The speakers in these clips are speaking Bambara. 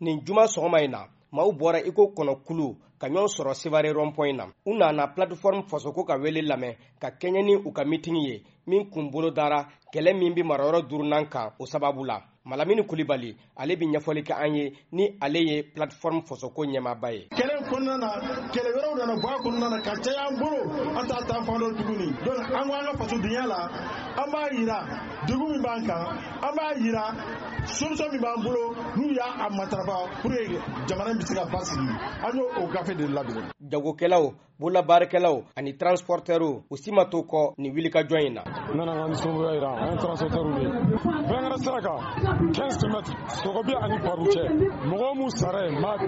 nin juma sɔgɔma in na maaw bɔra iko kɔnɔ kulu ka ɲɔgɔn sɔrɔ Sevare rond-point na u nana plateforme fasoko ka wele lamɛn ka kɛɲɛ ni u ka meeting ye min kun bolo dara kɛlɛ min bi marayɔrɔ duurunan kan o sababu la. Malamini Kulibali ale bi ɲɛfɔli kɛ an ye ni ale ye plateforme fasoko ɲɛmaaba ye. Kɛlɛ kɔnɔna na kɛlɛ wɛrɛw nana bɔ a kɔnɔna na ka caya an bolo an t'a ta fan dɔ tuguni donc an ko an ka fasoden la an b'a yira degun min b'an kan an b'a yira solution min b'an bolo n'u y'a matarafa pour que jamana bɛ se ka basigi an y'o gafe de labɛn. Jagokɛlaw bololabaarakɛlaw ani transporteurs u si ma to kɔ ni wulikajɔ in na. N nana n ka nisɔngoya jira an ye transporteurs ye Vɛnkɛrɛ sira kan 15 mètres Sogobi ani Baru cɛ mɔgɔ mun sara ye maa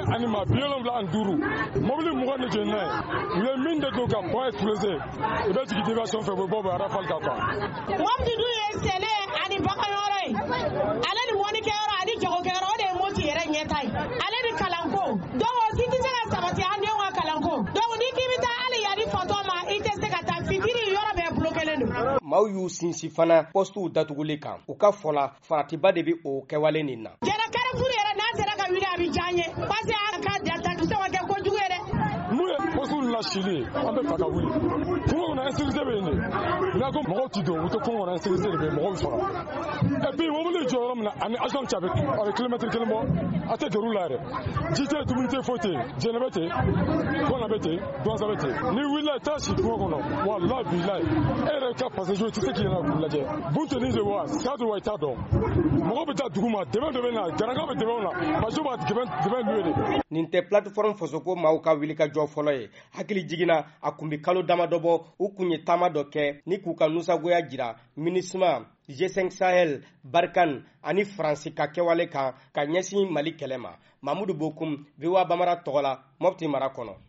175 mobili 20 de jɛn n'a ye u ye min de don ka bɔ exploser i bɛ jigin déviation fɛ u bɛ bɔ Arafal kan quoi. Mobili dun ye sɛnɛ ani baganyɔrɔ ye ale ni mɔnikɛyɔrɔ ani jagokɛyɔrɔ o de ye moti yɛrɛ ɲɛta ye ale ni kalanko donc o si tɛ se ka sabati an denw ka kalanko donc ni k'i bɛ taa hali yani fatɔ ma i tɛ se ka taa fitiri yɔrɔ bɛɛ bloquelen don. Maaw y'u sinsin fana postuw datuguli kan u ka fɔ la faratiba de bi o kɛwale nin na. Jɛnɛ Carrefour yɛrɛ n'a sera ka wuli a bɛ diya n ye parce que a ka datakisɛ ka kɛ kojugu ye dɛ. N'u ye postuw lasili an bɛ fɛ ka wuli kungo kɔnɔ insécurité bɛ yen de n'a ko mɔgɔw tɛ don u tɛ kungo kɔnɔ insécurité de bɛ yen mɔgɔw bɛ faga et puis mobili jɔ yɔrɔ min na ani agent cɛ a bɛ kilomètre 1 bɔ a tɛ gɛrɛ u la yɛrɛ ji tɛ yen dumuni tɛ yen foyi tɛ yen jɛnɛbɛ tɛ yen kɔnɔ bɛ tɛ yen gansan bɛ tɛ yen ni wulila i t'a si kungo kɔnɔ walahi bilahi e yɛrɛ ka passager tɛ se k'i yɛrɛ k'u lajɛ bunteni de wa sira de wa i t'a dɔn mɔgɔw bɛ taa dugu ma dɛmɛ dɔ bɛ na garanka bɛ dɛmɛw na faso b'a dɛmɛ n'u ye de. Nin tɛ plateforme fasoko maaw ka wulikajɔ fɔlɔ ye hakili jiginna a kun bi kalo damadɔ bɔ u kun ye taama dɔ kɛ ni k'u ka nusagoya jira MINUSMA G5 Sahel Barkan ani Faransi ka kɛwale kan ka ɲɛsin Mali kɛlɛ ma. Mamudu Bokum VOA Bamara tɔgɔ la Mopti mara kɔnɔ.